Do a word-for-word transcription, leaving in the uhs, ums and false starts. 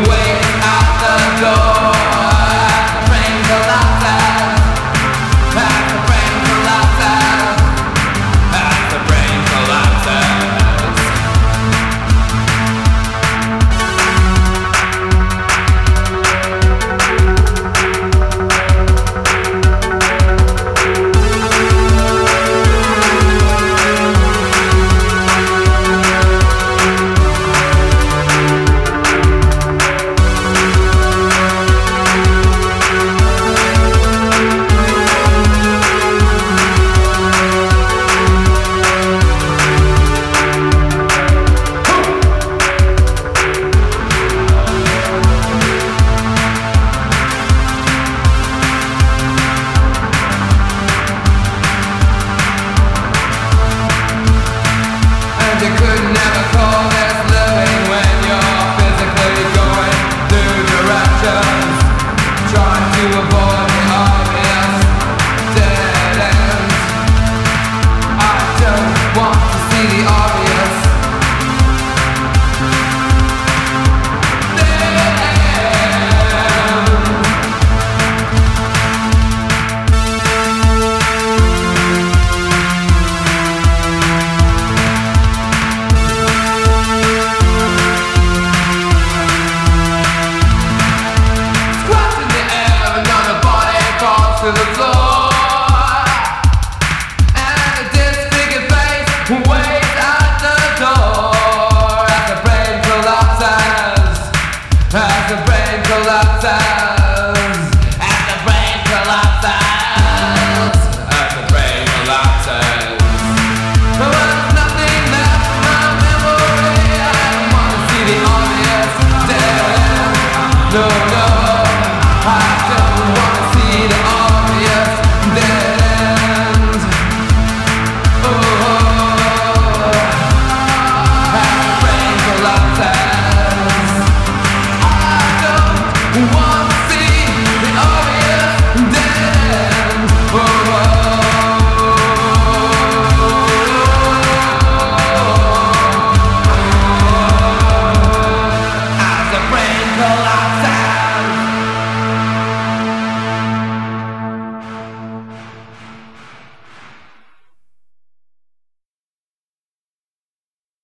to the floor, and a disfigured face waits at the door as the brain collapses, as the brain collapses, as the brain collapses, as the brain collapses. There was nothing left in my memory. I don't wanna see the obvious dead end. No, no, I don't wanna see the obvious dead end. Oh, as the brain collapses, I don't want